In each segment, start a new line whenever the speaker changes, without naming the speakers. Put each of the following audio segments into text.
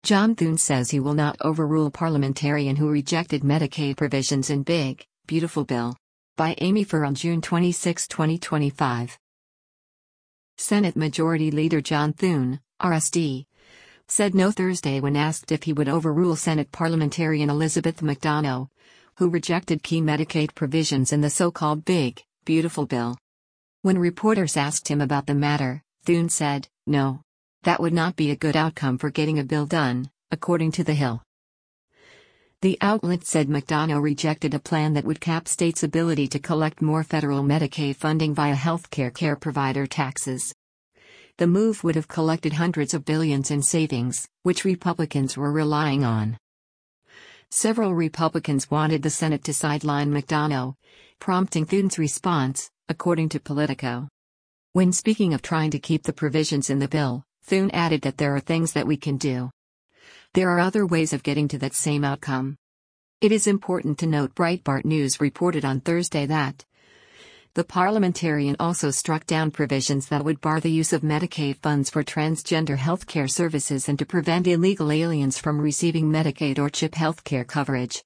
John Thune says he will not overrule parliamentarian who rejected Medicaid provisions in Big, Beautiful Bill. By Amy Farrell, June 26, 2025. Senate Majority Leader John Thune, RSD, said no Thursday when asked if he would overrule Senate parliamentarian Elizabeth McDonough, who rejected key Medicaid provisions in the so-called Big, Beautiful Bill. When reporters asked him about the matter, Thune said, "No. That would not be a good outcome for getting a bill done," according to The Hill. The outlet said McDonough rejected a plan that would cap states' ability to collect more federal Medicaid funding via healthcare care provider taxes. The move would have collected hundreds of billions in savings, which Republicans were relying on. Several Republicans wanted the Senate to sideline McDonough, prompting Thune's response, according to Politico. When speaking of trying to keep the provisions in the bill, Thune added that there are things that we can do. There are other ways of getting to that same outcome. It is important to note Breitbart News reported on Thursday that the parliamentarian also struck down provisions that would bar the use of Medicaid funds for transgender healthcare services and to prevent illegal aliens from receiving Medicaid or CHIP healthcare coverage.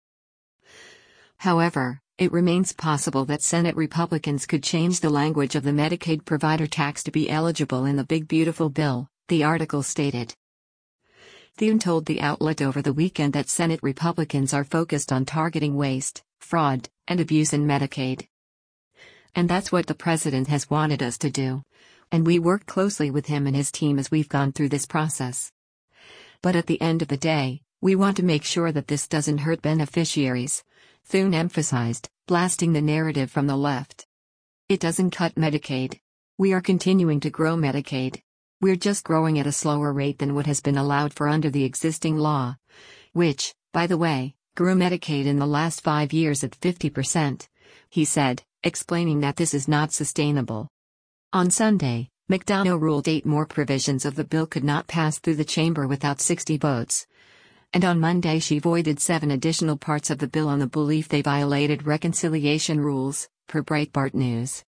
However, it remains possible that Senate Republicans could change the language of the Medicaid provider tax to be eligible in the Big Beautiful Bill, the article stated. Thune told the outlet over the weekend that Senate Republicans are focused on targeting waste, fraud, and abuse in Medicaid. "And that's what the president has wanted us to do. And we work closely with him and his team as we've gone through this process. But at the end of the day, we want to make sure that this doesn't hurt beneficiaries," Thune emphasized, blasting the narrative from the left. "It doesn't cut Medicaid. We are continuing to grow Medicaid. We're just growing at a slower rate than what has been allowed for under the existing law, which, by the way, grew Medicaid in the last 5 years at 50%, he said, explaining that this is not sustainable. On Sunday, McDonough ruled 8 more provisions of the bill could not pass through the chamber without 60 votes. And on Monday she voided 7 additional parts of the bill on the belief they violated reconciliation rules, per Breitbart News.